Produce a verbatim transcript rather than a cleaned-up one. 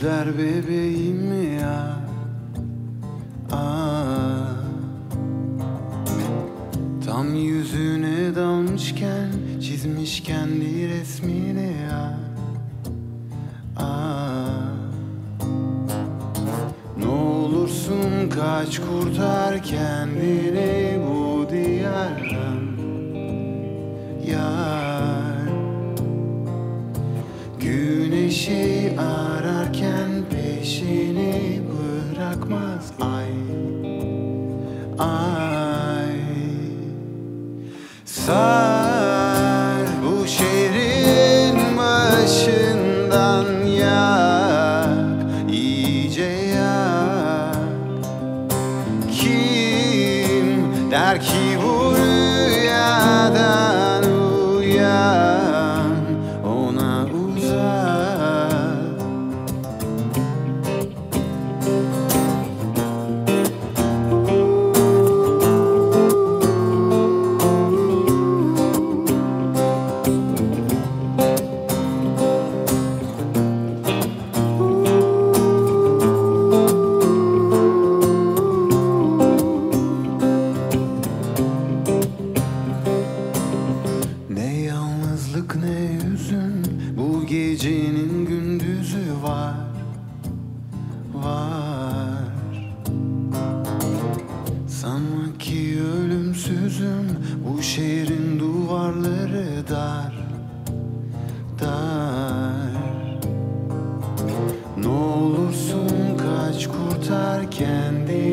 güzel bebeğim ya. Aa, tam yüzüne dalmışken çizmiş kendi resmini ya. Aa, ne olursun kaç, kurtar kendini bu diyardan yar. Güneşi ararken peşini bırakmaz ay, ay. Sar bu şehrin başından yak, iyice yak. Kim der ki bu rüyadan uyan, ona uzak. Ne yalnızlık ne hüzün, bu gecenin gündüzü var, var. Sanma ki ölümsüzüm, bu şehrin duvarları dar, dar. Ne olursun kaç, kurtar kendini